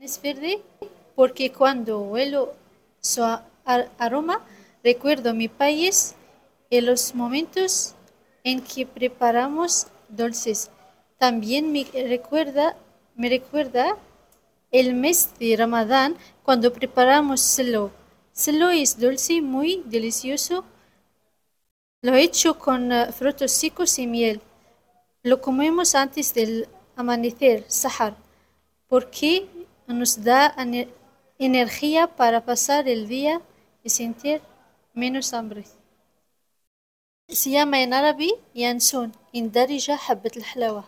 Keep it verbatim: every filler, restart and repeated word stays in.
Es verde porque cuando huelo su a- aroma recuerdo mi país y los momentos en que preparamos dulces. También me recuerda, me recuerda el mes de Ramadán cuando preparamos selo. Selo es dulce muy delicioso. Lo hecho con eh, frutos secos y miel. Lo comemos antes del amanecer, sahar, porque nos da ener- energía para pasar el día y sentir menos hambre. سيما en árabe ينسون إن درجة حبة الحلاوة.